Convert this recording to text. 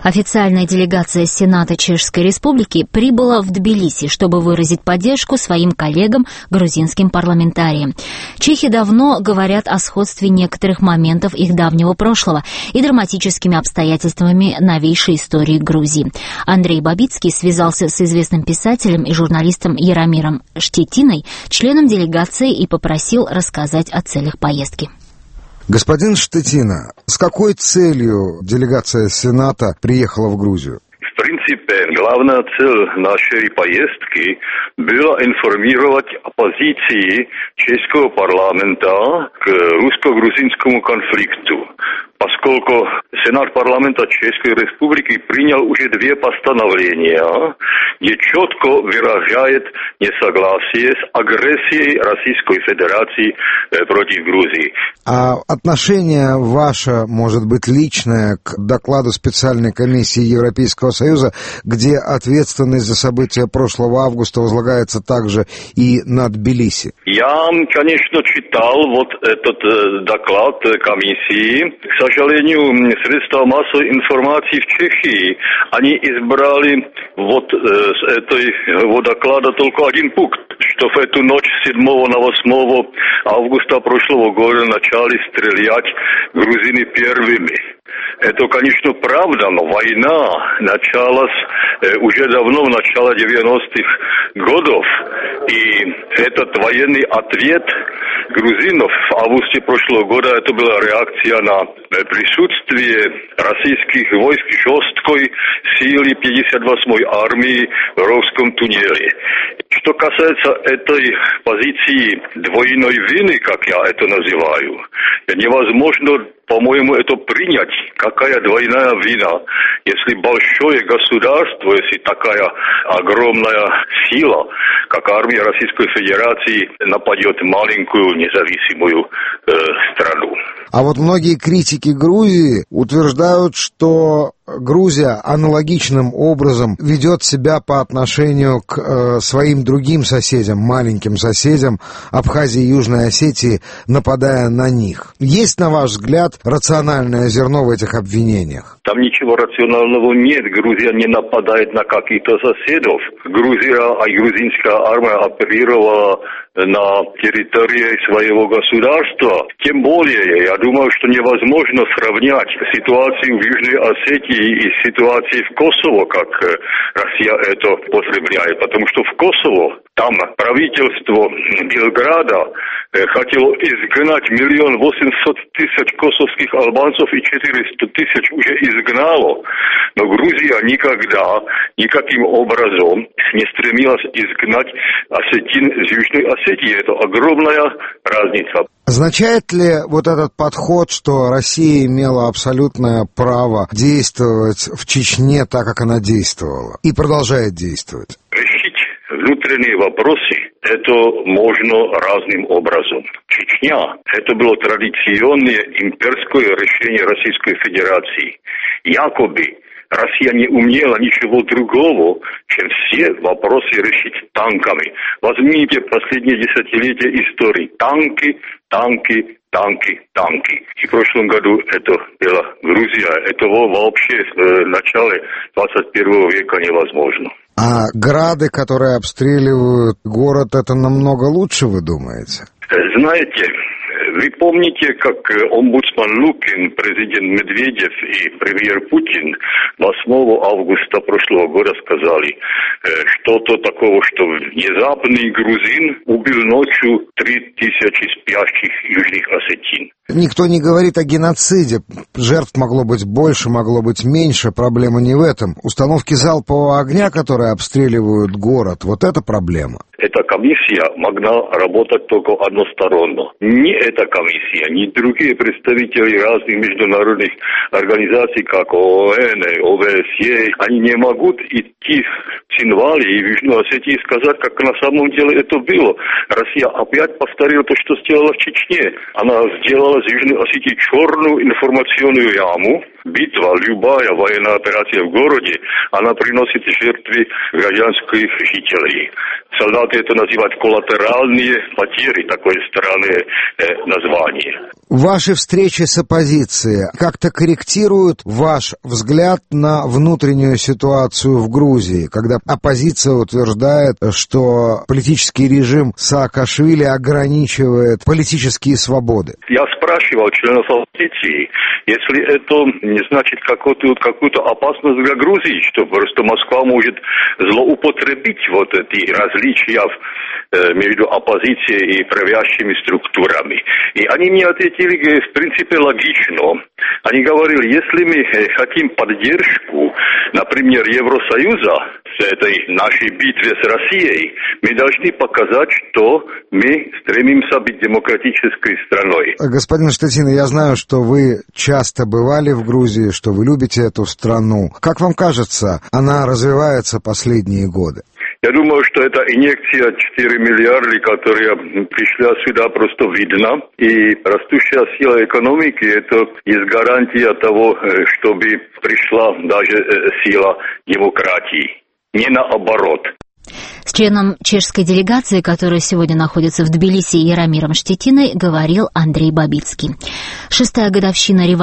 Официальная делегация Сената Чешской Республики прибыла в Тбилиси, чтобы выразить поддержку своим коллегам, грузинским парламентариям. Чехи давно говорят о сходстве некоторых моментов их давнего прошлого и драматическими обстоятельствами новейшей истории Грузии. Андрей Бабицкий связался с известным писателем и журналистом Яромиром Штетиной, членом делегации, и попросил рассказать о целях поездки. Господин Штетина, с какой целью делегация Сената приехала в Грузию? В принципе, главная цель нашей поездки была информировать о позиции чешского парламента к русско-грузинскому конфликту, поскольку Сенат парламента Чешской Республики принял уже 2 постановления, где четко выражает несогласие с агрессией Российской Федерации против Грузии. А отношение ваше, может быть, личное к докладу специальной комиссии Европейского Союза, где ответственность за события прошлого августа возлагается также и на Тбилиси? Я, конечно, читал этот доклад комиссии. К сожалению, средства массовой информации в Чехии, они избрали с этого доклада только один пункт, что в эту ночь с 7 на 8 августа прошлого года начали стрелять грузины первыми. Это, конечно, правда, но война началась уже давно, в начале 90-х годов. И этот военный ответ грузинов в августе прошлого года, это была реакция на присутствие российских войск жесткой силы 58-й армии в Ровском туннеле. Что касается этой позиции двойной вины, как я это называю, невозможно, по-моему, это принять. Какая двойная вина, если большое государство, если такая огромная сила, как армия Российской Федерации, нападет маленькую независимую страну. А вот многие критики Грузии утверждают, что Грузия аналогичным образом ведет себя по отношению к своим другим соседям, маленьким соседям Абхазии и Южной Осетии, нападая на них. Есть, на ваш взгляд, рациональное зерно в этих обвинениях? Там ничего рационального нет. Грузия не нападает на каких-то соседов. Грузия, грузинская армия оперировала на территории своего государства. Тем более, я думаю, что невозможно сравнять ситуацию в Южной Осетии и ситуацию в Косово, как Россия это употребляет. Потому что в Косово там правительство Белграда хотело изгнать 1 800 000 косовских албанцев и 400 000 уже изгнало. Но Грузия никогда, никаким образом не стремилась изгнать осетин из Южной Осетии. Это огромная разница. Означает ли вот этот подход, что Россия имела абсолютное право действовать в Чечне так, как она действовала, и продолжает действовать? Решить внутренние вопросы это можно разным образом. Чечня – это было традиционное имперское решение Российской Федерации. Якобы Россия не умела ничего другого, чем все вопросы решить танками. Возьмите последние десятилетия истории. Танки, танки, танки, танки. И в прошлом году это была Грузия. Этого вообще в начале 21 века невозможно. А грады, которые обстреливают город, это намного лучше, вы думаете? Знаете, вы помните, как омбудсман Лукин, президент Медведев и премьер Путин 8 августа прошлого года сказали что-то такого, что внезапный грузин убил ночью 3000 спящих южных осетин. Никто не говорит о геноциде. Жертв могло быть больше, могло быть меньше. Проблема не в этом. Установки залпового огня, которые обстреливают город, вот это проблема. Эта комиссия могла работать только односторонно. Ни эта комиссия, ни другие представители разных международных организаций, как ООН, ОБСЕ, они не могут идти в Цинвале и в Южной Осетии и сказать, как на самом деле это было. Россия опять повторила то, что сделала в Чечне. Она сделала из Южной Осетии черную информационную яму. Битва, любая военная операция в городе, она приносит жертвы гражданских жителей. Солдаты это называют коллатеральные потери, такое странное название. Ваши встречи с оппозицией как-то корректируют ваш взгляд на внутреннюю ситуацию в Грузии, когда оппозиция утверждает, что политический режим Саакашвили ограничивает политические свободы? Я спрашивал членов оппозиции, если это не значит какую-то опасность для Грузии, что просто Москва может злоупотребить вот эти различия между оппозицией и правящими структурами. И они мне ответили, в принципе, логично. Они говорили, если мы хотим поддержку, например, Евросоюза в этой нашей битве с Россией, мы должны показать, что мы стремимся быть демократической страной. Господин Штетин, я знаю, что вы часто бывали в Грузии, что вы любите эту страну. Как вам кажется, она развивается последние годы? Я думаю, что эта инъекция 4 миллиарда, которая пришла сюда, просто видна. И растущая сила экономики, это есть гарантия того, чтобы пришла даже сила демократии. Не наоборот. С членом чешской делегации, которая сегодня находится в Тбилиси, Яромиром Штетиной, говорил Андрей Бабицкий. 6-я годовщина революции